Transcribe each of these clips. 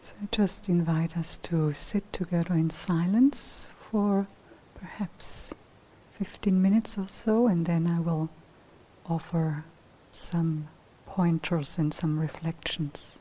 So I just invite us to sit together in silence for perhaps 15 minutes or so, and then I will offer some pointers and some reflections.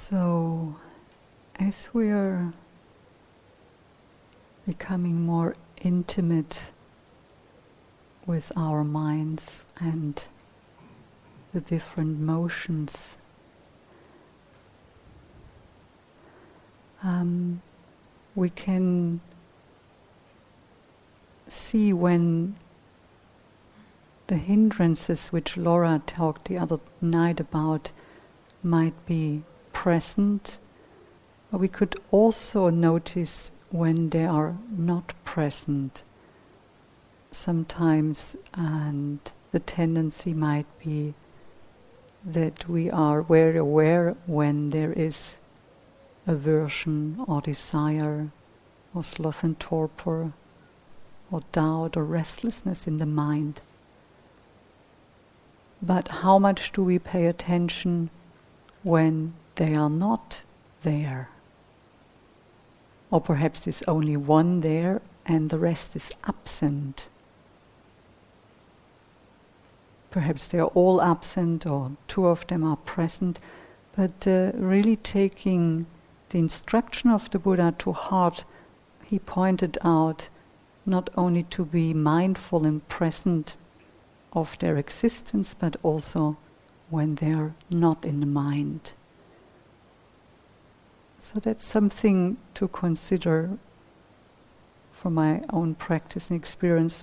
So, as we are becoming more intimate with our minds and the different motions, we can see when the hindrances which Laura talked the other night about might be present, but we could also notice when they are not present sometimes, and the tendency might be that we are very aware when there is aversion or desire or sloth and torpor or doubt or restlessness in the mind. But how much do we pay attention when they are not there? Or perhaps there's only one there and the rest is absent. Perhaps they are all absent or two of them are present, but really taking the instruction of the Buddha to heart, he pointed out not only to be mindful and present of their existence, but also when they are not in the mind. So that's something to consider for my own practice and experience.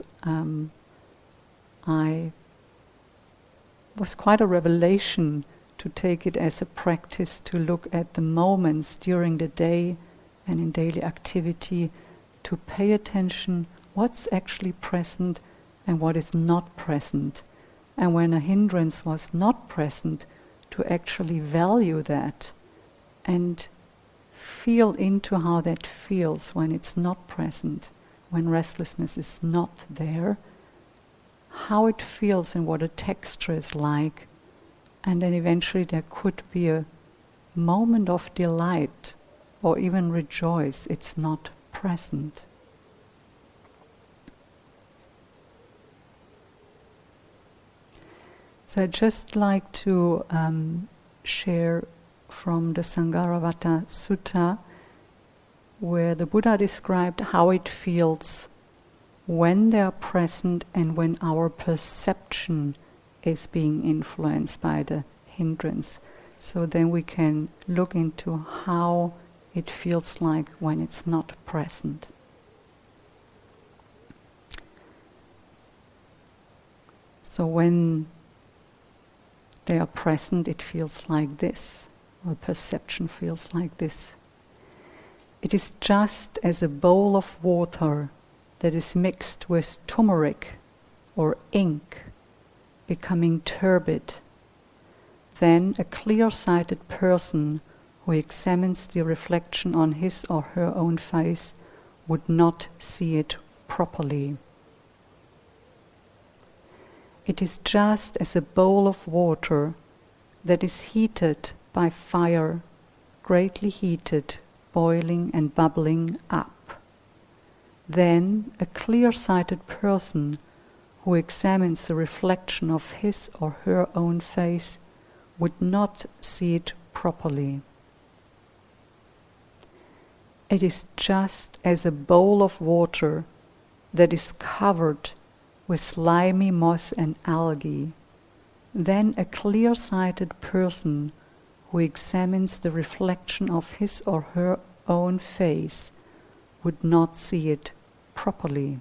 I was quite a revelation to take it as a practice to look at the moments during the day and in daily activity, to pay attention what's actually present and what is not present. And when a hindrance was not present, to actually value that and feel into how that feels when it's not present, when restlessness is not there, how it feels and what a texture is like. And then eventually there could be a moment of delight or even rejoice it's not present. So I'd just like to share from the Sangharavata Sutta, where the Buddha described how it feels when they are present and when our perception is being influenced by the hindrance. So then we can look into how it feels like when it's not present. So when they are present, it feels like this, or perception feels like this. It is just as a bowl of water that is mixed with turmeric or ink, becoming turbid. Then a clear-sighted person who examines the reflection on his or her own face would not see it properly. It is just as a bowl of water that is heated by fire, greatly heated, boiling and bubbling up. Then a clear-sighted person who examines the reflection of his or her own face would not see it properly. It is just as a bowl of water that is covered with slimy moss and algae. Then a clear-sighted person who examines the reflection of his or her own face would not see it properly.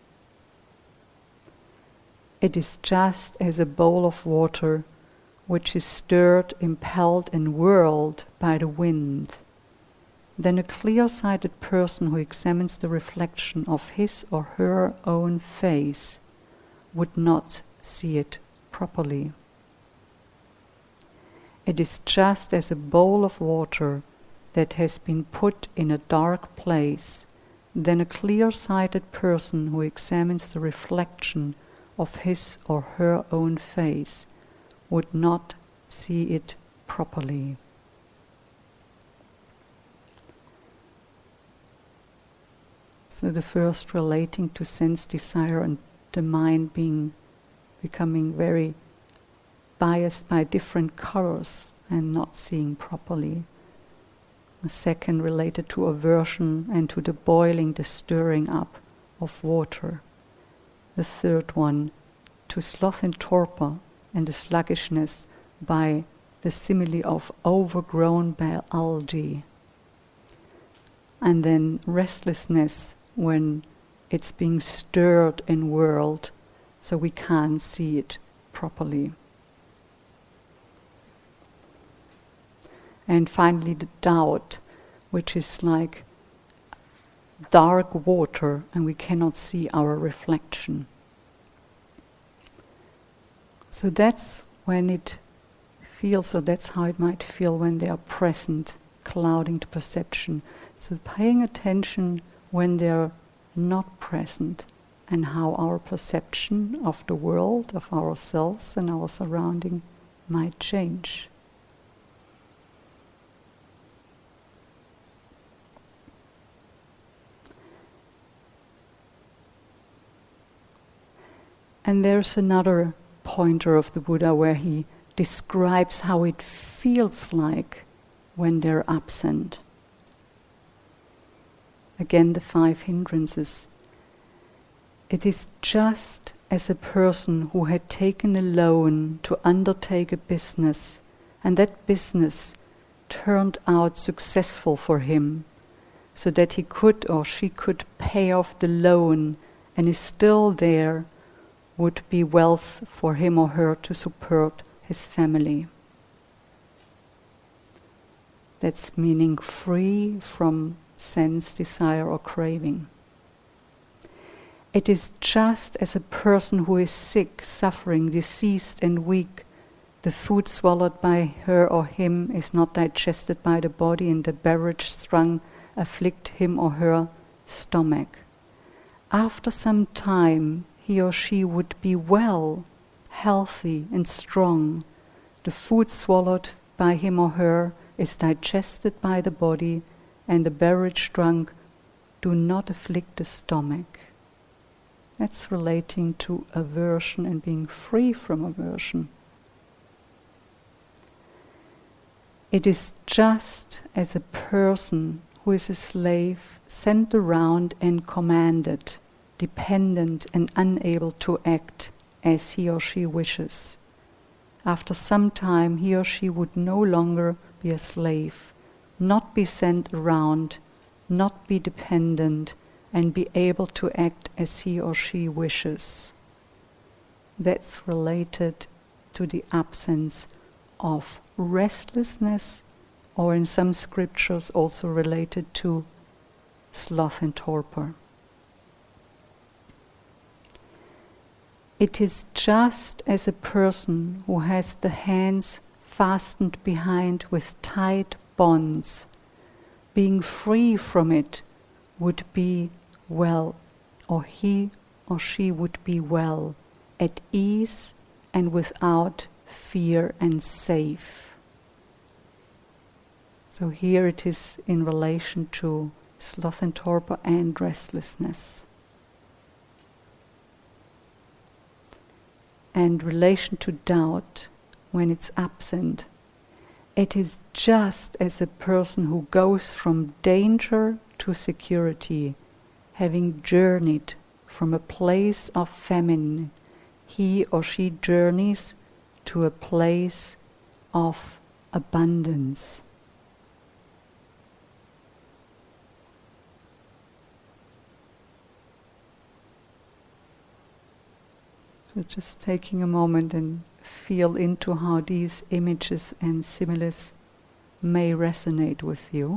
It is just as a bowl of water which is stirred, impelled and whirled by the wind. Then a clear-sighted person who examines the reflection of his or her own face would not see it properly. It is just as a bowl of water that has been put in a dark place. Then a clear-sighted person who examines the reflection of his or her own face would not see it properly. So the first relating to sense desire and the mind becoming very biased by different colors and not seeing properly. The second related to aversion and to the boiling, the stirring up of water. The third one to sloth and torpor and the sluggishness by the simile of overgrown by algae. And then restlessness when it's being stirred and whirled, so we can't see it properly. And finally the doubt, which is like dark water and we cannot see our reflection. So that's when it feels, or that's how it might feel when they are present, clouding the perception. So paying attention when they're not present and how our perception of the world, of ourselves and our surrounding might change. And there's another pointer of the Buddha where he describes how it feels like when they're absent. Again, the 5 hindrances. It is just as a person who had taken a loan to undertake a business, and that business turned out successful for him, so that he could or she could pay off the loan and is still there, would be wealth for him or her to support his family. That's meaning free from sense, desire or craving. It is just as a person who is sick, suffering, diseased and weak, the food swallowed by her or him is not digested by the body and the beverage strung afflict him or her stomach. After some time he or she would be well, healthy and strong. The food swallowed by him or her is digested by the body, and the beverage drunk do not afflict the stomach. That's relating to aversion and being free from aversion. It is just as a person who is a slave, sent around and commanded, dependent and unable to act as he or she wishes. After some time he or she would no longer be a slave, not be sent around, not be dependent, and be able to act as he or she wishes. That's related to the absence of restlessness, or in some scriptures also related to sloth and torpor. It is just as a person who has the hands fastened behind with tight bonds, being free from it would be well, or he or she would be well, at ease and without fear and safe. So here it is in relation to sloth and torpor and restlessness. And relation to doubt, when it's absent, it is just as a person who goes from danger to security, having journeyed from a place of famine, he or she journeys to a place of abundance. So just taking a moment and feel into how these images and similes may resonate with you.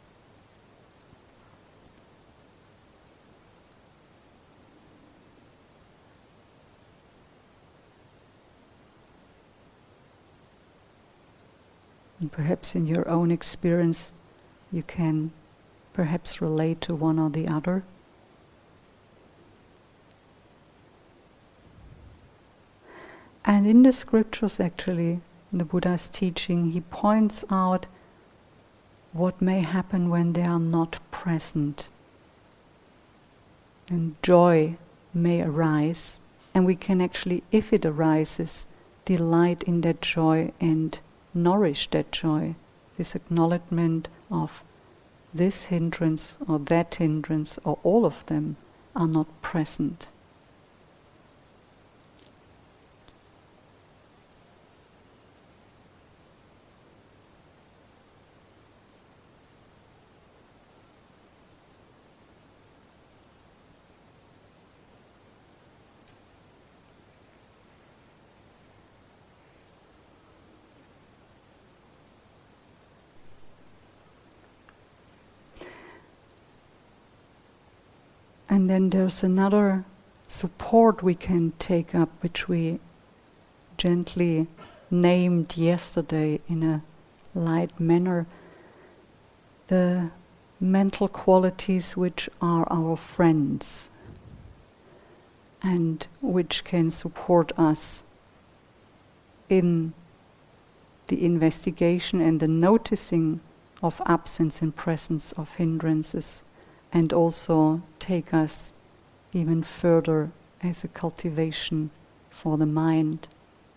And perhaps in your own experience you can perhaps relate to one or the other. And in the scriptures actually, in the Buddha's teaching, he points out what may happen when they are not present. And joy may arise, and we can actually, if it arises, delight in that joy and nourish that joy, this acknowledgement of this hindrance or that hindrance or all of them are not present. And then there's another support we can take up, which we gently named yesterday in a light manner, the mental qualities which are our friends and which can support us in the investigation and the noticing of absence and presence of hindrances, and also take us even further as a cultivation for the mind.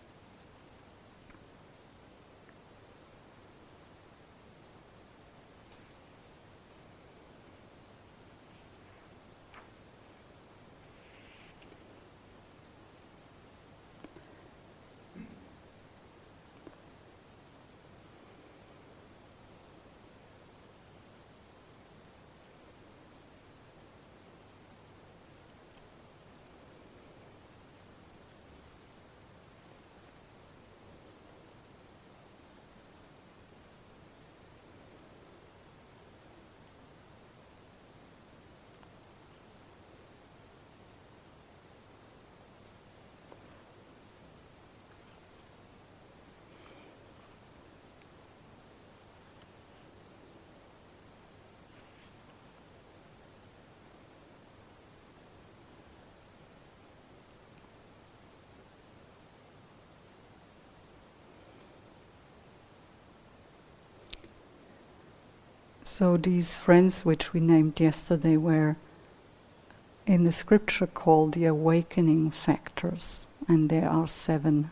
So these friends which we named yesterday were in the scripture called the awakening factors, and there are 7.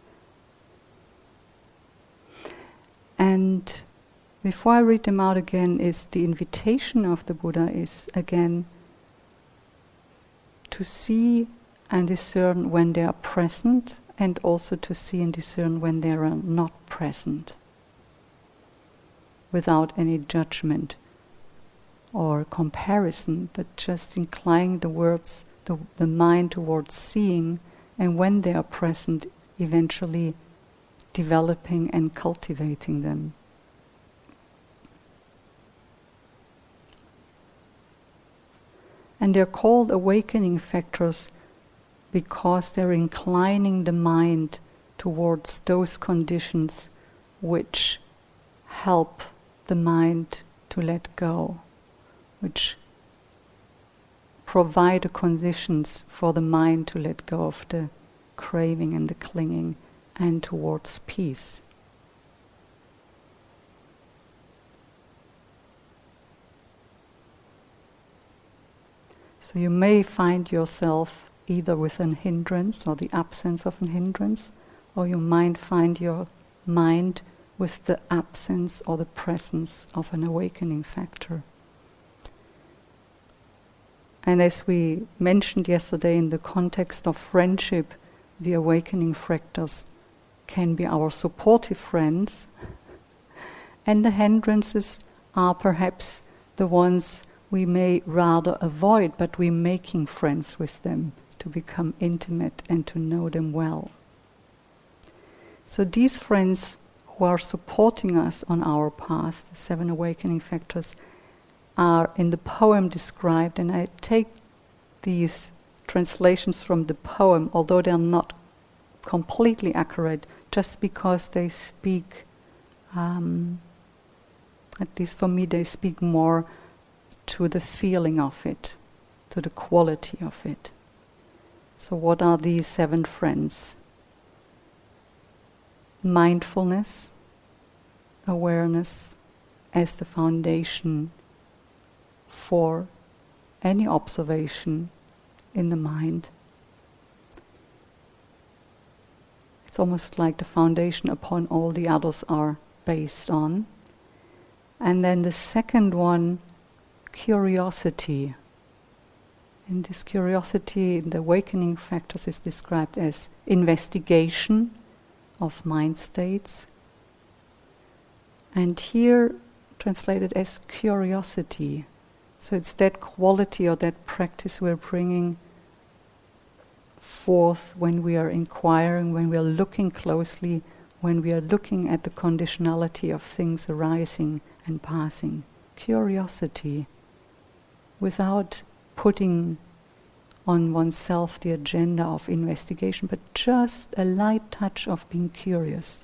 And before I read them out again, is the invitation of the Buddha is again to see and discern when they are present, and also to see and discern when they are not present, without any judgment or comparison, but just inclining the mind towards seeing, and when they are present, eventually developing and cultivating them. And they're called awakening factors because they're inclining the mind towards those conditions which help the mind to let go, which provide the conditions for the mind to let go of the craving and the clinging and towards peace. So you may find yourself either with an hindrance or the absence of an hindrance, or you might find your mind with the absence or the presence of an awakening factor. And as we mentioned yesterday, in the context of friendship, the awakening factors can be our supportive friends, and the hindrances are perhaps the ones we may rather avoid, but we're making friends with them to become intimate and to know them well. So these friends who are supporting us on our path, the 7 awakening factors, are in the poem described, and I take these translations from the poem, although they are not completely accurate, just because they speak, at least for me, they speak more to the feeling of it, to the quality of it. So what are these 7 friends? Mindfulness, awareness as the foundation for any observation in the mind. It's almost like the foundation upon all the others are based on. And then the second one, curiosity. And this curiosity in the awakening factors is described as investigation of mind states. And here translated as curiosity. So it's that quality or that practice we're bringing forth when we are inquiring, when we are looking closely, when we are looking at the conditionality of things arising and passing. Curiosity, without putting on oneself the agenda of investigation, but just a light touch of being curious.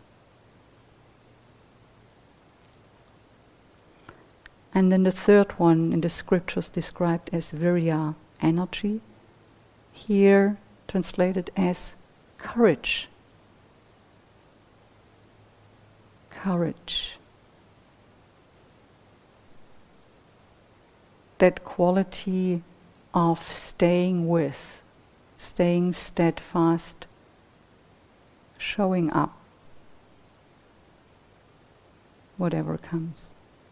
And then the third one in the scriptures described as virya, energy, here translated as courage. Courage. That quality of staying with, staying steadfast, showing up, whatever comes.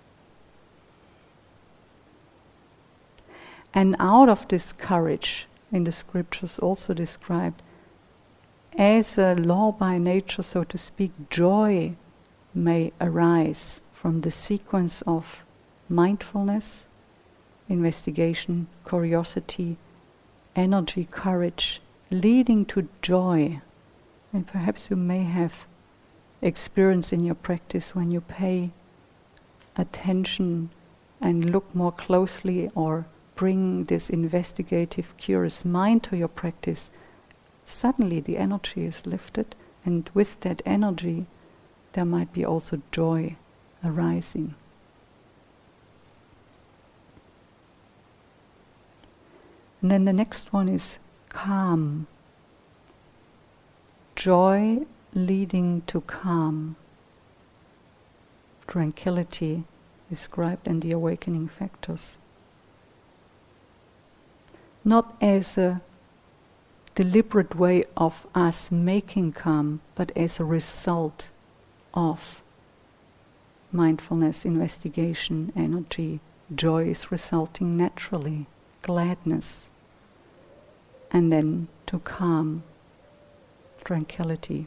And out of this courage, in the scriptures also described, as a law by nature, so to speak, joy may arise from the sequence of mindfulness, investigation, curiosity, energy, courage, leading to joy. And perhaps you may have experience in your practice when you pay attention and look more closely or bring this investigative, curious mind to your practice. Suddenly the energy is lifted, and with that energy there might be also joy arising. And then the next one is calm. Joy leading to calm. Tranquility described in the awakening factors. Not as a deliberate way of us making calm, but as a result of mindfulness, investigation, energy. Joy is resulting naturally, gladness, and then to calm, tranquility.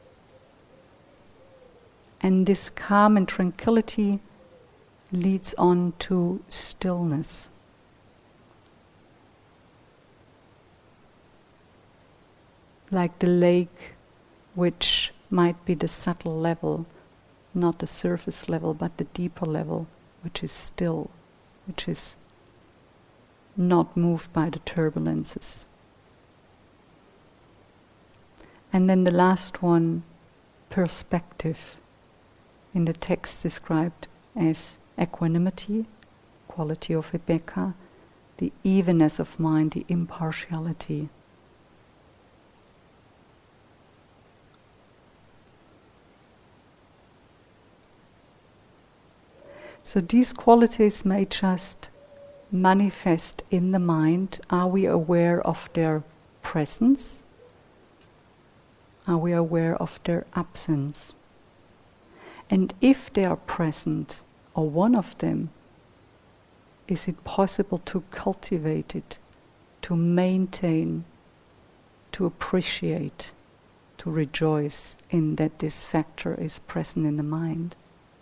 And this calm and tranquility leads on to stillness. Like the lake, which might be the subtle level, not the surface level, but the deeper level, which is still, which is not moved by the turbulences. And then the last one, perspective, in the text described as equanimity, quality of vibeka, the evenness of mind, the impartiality. So these qualities may just manifest in the mind. Are we aware of their presence? Are we aware of their absence? And if they are present, or one of them, is it possible to cultivate it, to maintain, to appreciate, to rejoice in that this factor is present in the mind?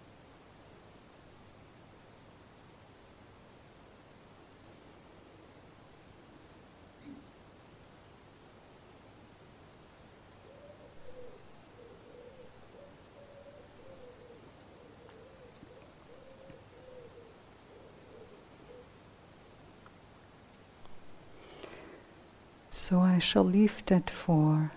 So I shall leave that for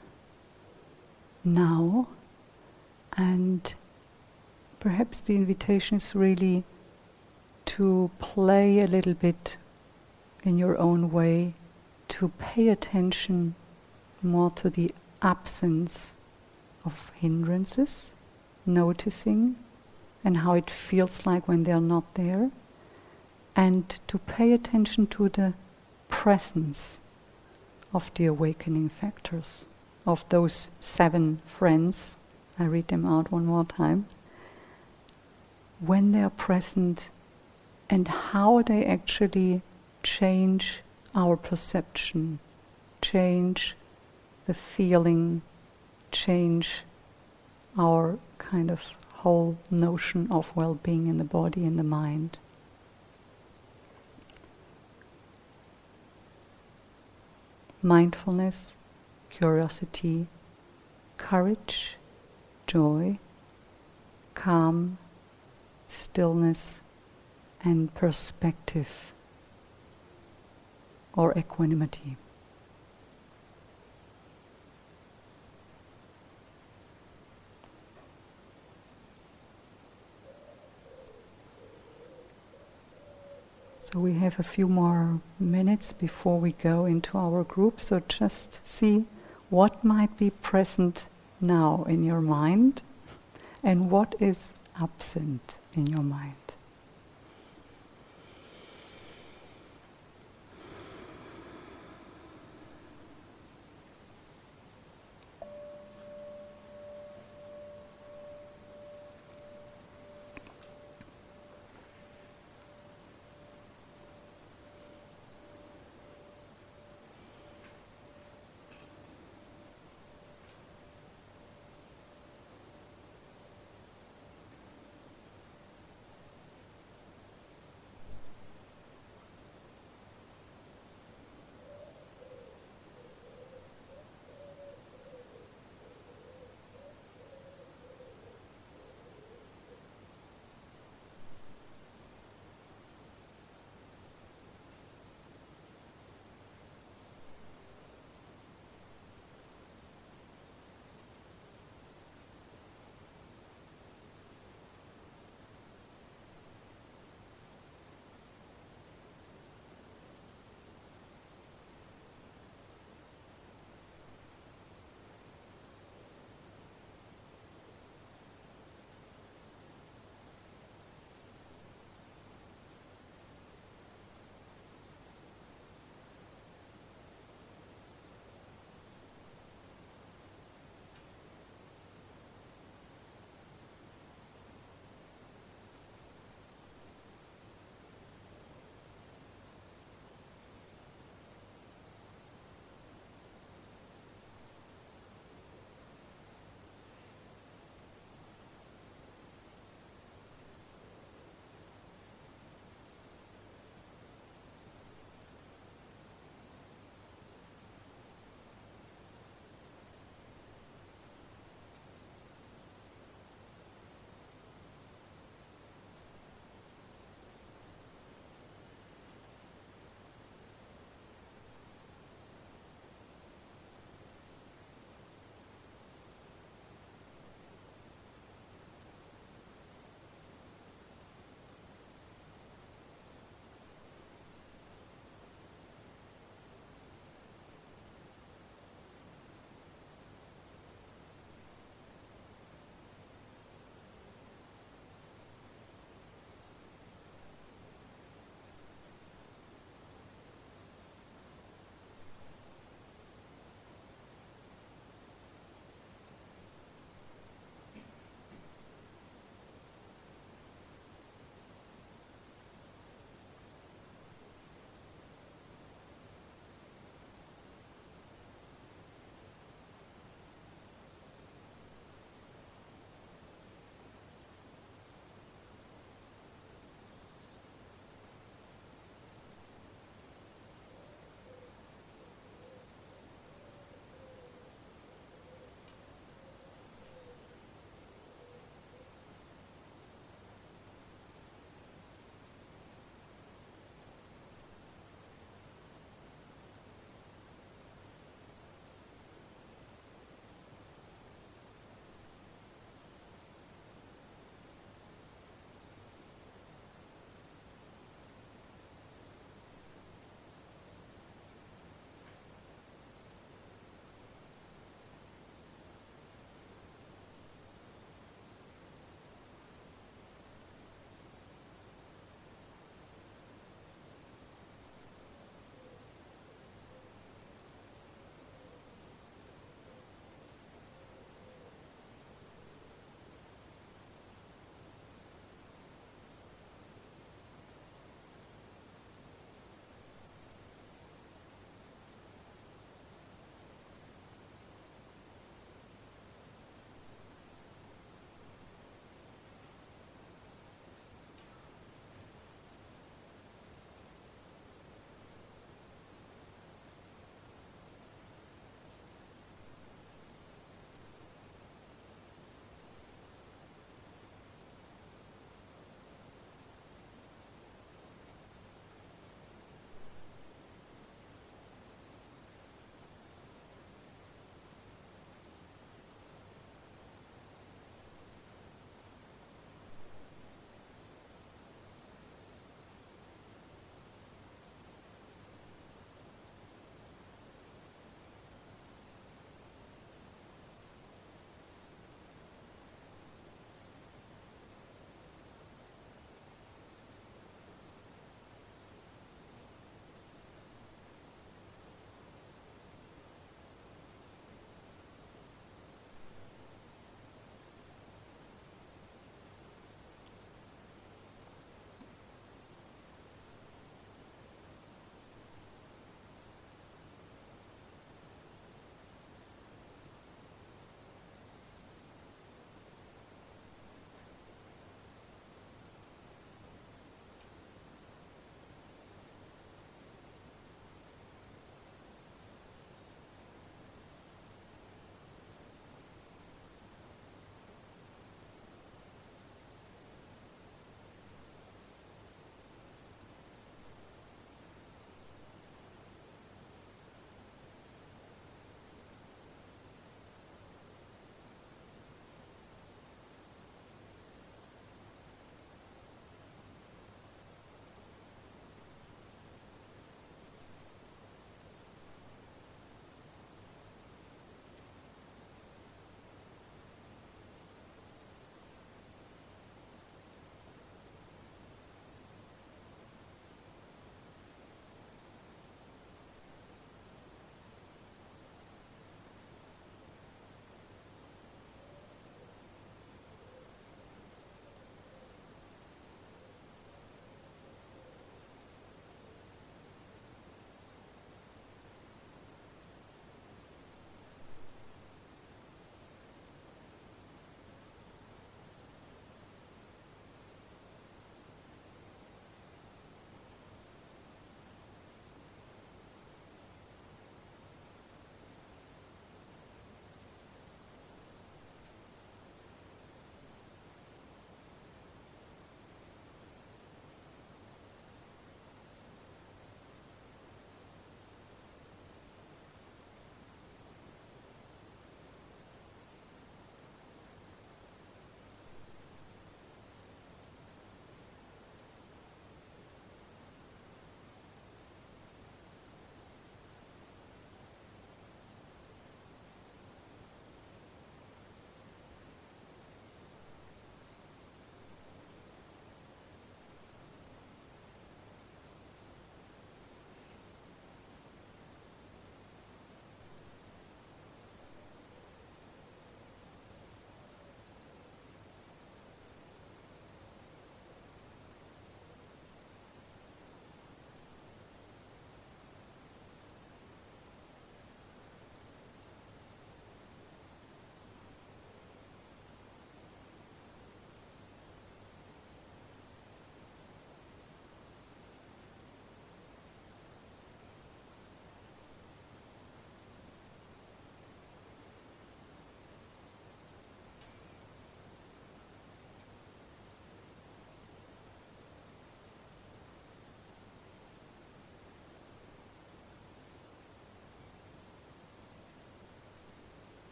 now, and perhaps the invitation is really to play a little bit in your own way, to pay attention more to the absence of hindrances, noticing and how it feels like when they're not there, and to pay attention to the presence of the awakening factors, of those 7 friends. I read them out one more time. when they are present and how they actually change our perception, change the feeling, change our kind of whole notion of well-being in the body and the mind. Mindfulness, curiosity, courage, joy, calm, stillness, and perspective or equanimity. So we have a few more minutes before we go into our group, so just see what might be present now in your mind and what is absent in your mind.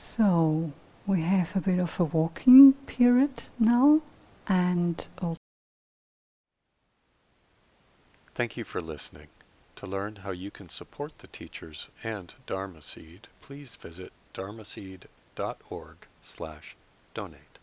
So we have a bit of a walking period now, and also Thank you for listening. To learn how you can support the teachers and Dharma Seed, please visit dharmaseed.org/donate.